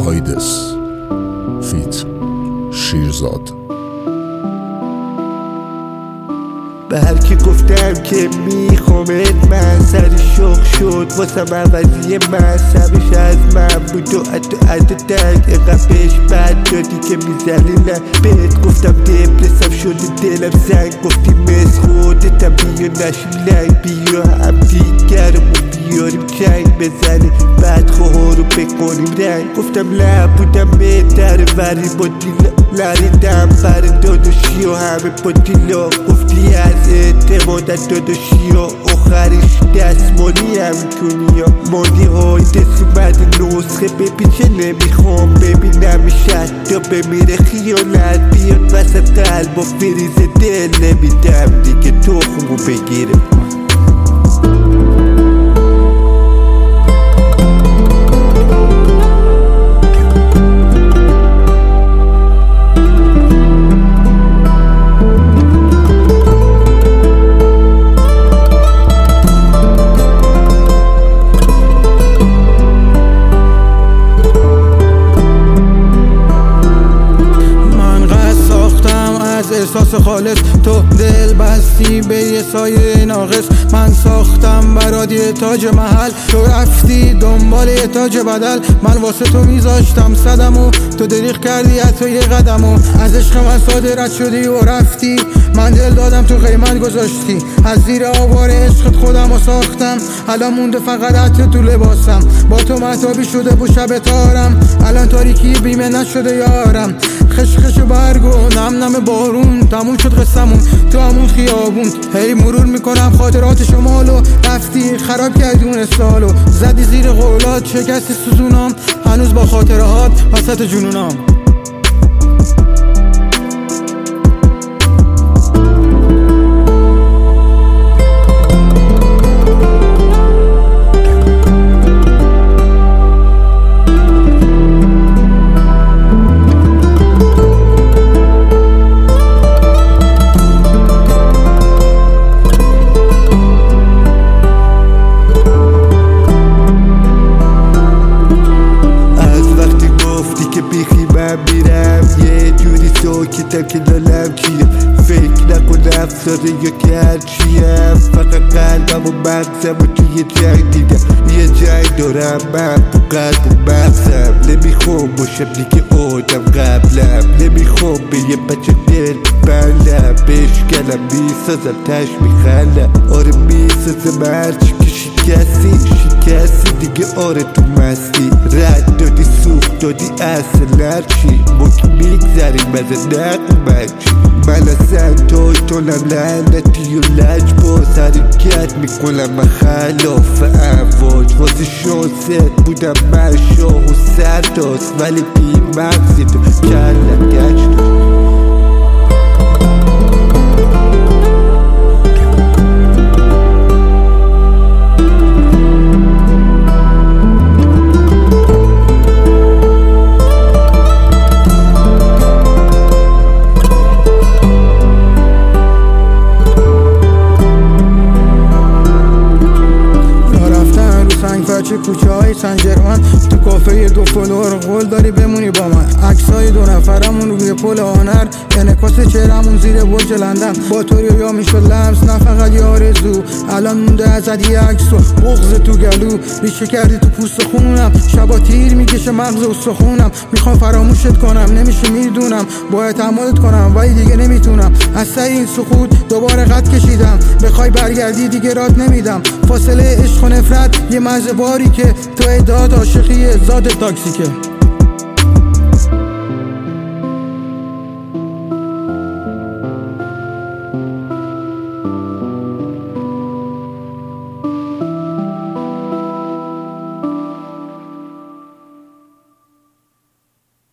هایدس فیت شیرزاد. به هر کی گفتم که میخوامت من سری شوق شد واسم عوضی مذهبش از من بود و عددنگ اقب بهش بد دادی که میزنی نه بهت گفتم دپرسم شدی دلم سنگ گفتی مثل خودتم بیا نشیم لنگ بیا هم دیگرمو بیاریم چنگ بزنی بعد خواه رو بکنیم رنگ گفتم نبودم بهتر وری با دیلا لریدم بر داداشی و همه با دیلا گفتی از اعتمادت داداشی و آخرش دستمالی هم کنی یا مالی های دست اومد نسخه بپیچه نمیخوام ببینم حتی بمیره خیانت بیاد وسط قلب و فریز دل نمیدم دیگه تخمو بگیره. احساس خالص تو دل بستی به یه سایه ناقص من ساختم برات یه تاج محل تو رفتی دنبال یه تاج بدل من واسه تو میذاشتم صدمو تو دریغ کردی حتی یه قدمو از عشق من صادرت شدی و رفتی من دل دادم تو قیمت گذاشتی از زیر آوار عشقت خودمو ساختم الان مونده فقط حتی تو لباسم با تو مهتابی شده بو شب تارم الان تاریکی بیمه نشده یارم خش برگ و نم نم بارون تموم شد قصمون تو همون خیابون هی مرور میکنم خاطرات شمالو رفتی خراب کردی اون سالو زدی زیر قولات شکستی سوزونام هنوز با خاطرات وسط جنونام. میرم یه جوری ساکتم که دلم کیه فکر نکن افساره یا کرچیم فقط قلبم و مغزم و توی جنگ دیدم یه جنگ دارم من با قلب و مغزم نمیخوام باشم دیگه آدم قبلم نمیخوام به یه بچه دل بندم بشکنم میسازم تش میخندم آره میسازم هرچی که شکستی دیگه آره تو مستی رد دادی سوخت دادی اصل هرچی ما که میگذریم از نقمچی من اصلا تونم لعنتی و لج باز حرکت میکنم من خلاف امواج واسه شانست بودم من شاه و سرداست ولی بی مغزی تو کلم گشت کوچه های سنجرمن تو کافه دو فلور قول داری بمونی با من عکسای دو نفرمون روی پل آنر انعکاس چهرمون زیر برج لندن با تو یا میشد لمس نه فقط یه آرزو الان مونده ازت یه عکس و بغض تو گلو ریشه کردی تو پوست خونم شبا تیر میکشه مغز استخونم میخوام فراموشت کنم نمیشه میدونم باید تحملت کنم ولی دیگه نمیتونم از سر این سکوت دوباره قد کشیدم بخوای برگردی دیگه رات نمیدم فاصله عشق و نفرت یه مرز باری که تو ادعات عاشقی ذات تاکسیکه